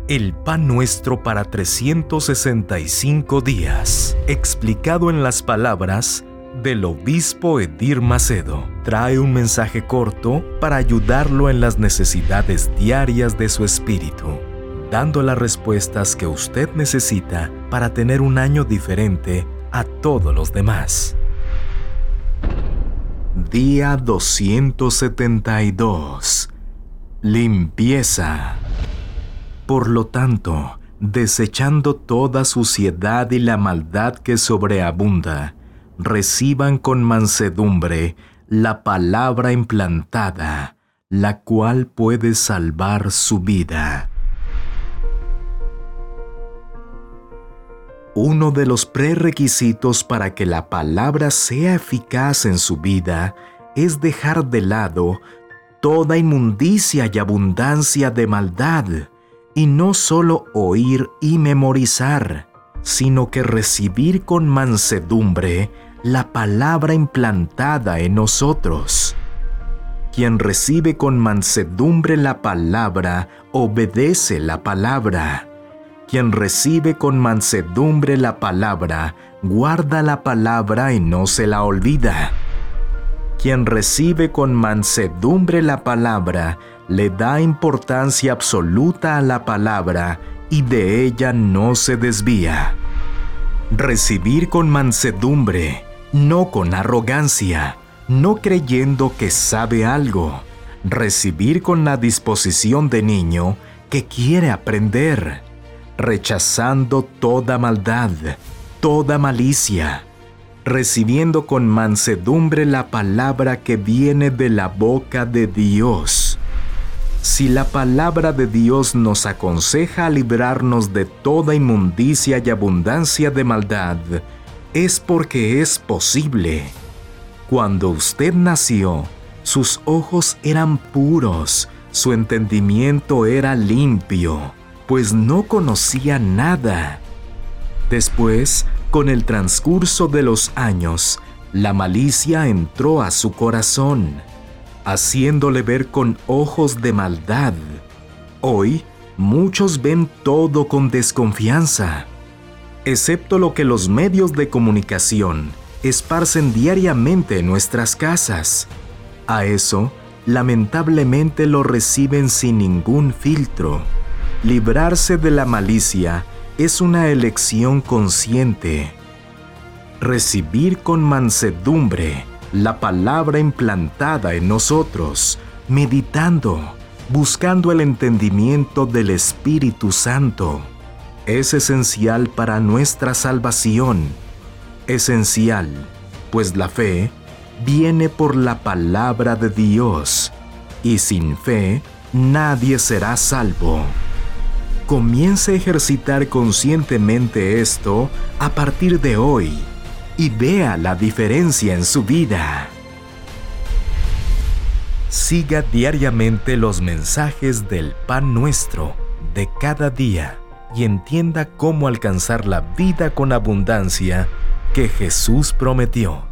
El pan nuestro para 365 días, explicado en las palabras del obispo Edir Macedo, trae un mensaje corto para ayudarlo en las necesidades diarias de su espíritu, dando las respuestas que usted necesita para tener un año diferente a todos los demás. Día 272. Limpieza. Por lo tanto, desechando toda suciedad y la maldad que sobreabunda, reciban con mansedumbre la palabra implantada, la cual puede salvar su vida. Uno de los prerequisitos para que la palabra sea eficaz en su vida es dejar de lado toda inmundicia y abundancia de maldad, y no solo oír y memorizar, sino que recibir con mansedumbre la palabra implantada en nosotros. Quien recibe con mansedumbre la palabra, obedece la palabra. Quien recibe con mansedumbre la palabra, guarda la palabra y no se la olvida. Quien recibe con mansedumbre la palabra, le da importancia absoluta a la palabra y de ella no se desvía. Recibir con mansedumbre, no con arrogancia, no creyendo que sabe algo. Recibir con la disposición de niño que quiere aprender, rechazando toda maldad, toda malicia, recibiendo con mansedumbre la palabra que viene de la boca de Dios. Si la palabra de Dios nos aconseja librarnos de toda inmundicia y abundancia de maldad, es porque es posible. Cuando usted nació, sus ojos eran puros, su entendimiento era limpio, pues no conocía nada. Después, con el transcurso de los años, la malicia entró a su corazón, haciéndole ver con ojos de maldad. Hoy, muchos ven todo con desconfianza, excepto lo que los medios de comunicación esparcen diariamente en nuestras casas. A eso, lamentablemente lo reciben sin ningún filtro. Librarse de la malicia es una elección consciente. Recibir con mansedumbre la palabra implantada en nosotros, meditando, buscando el entendimiento del Espíritu Santo, es esencial para nuestra salvación. Esencial, pues la fe viene por la palabra de Dios, y sin fe nadie será salvo. Comience a ejercitar conscientemente esto a partir de hoy y vea la diferencia en su vida. Siga diariamente los mensajes del pan nuestro de cada día y entienda cómo alcanzar la vida con abundancia que Jesús prometió.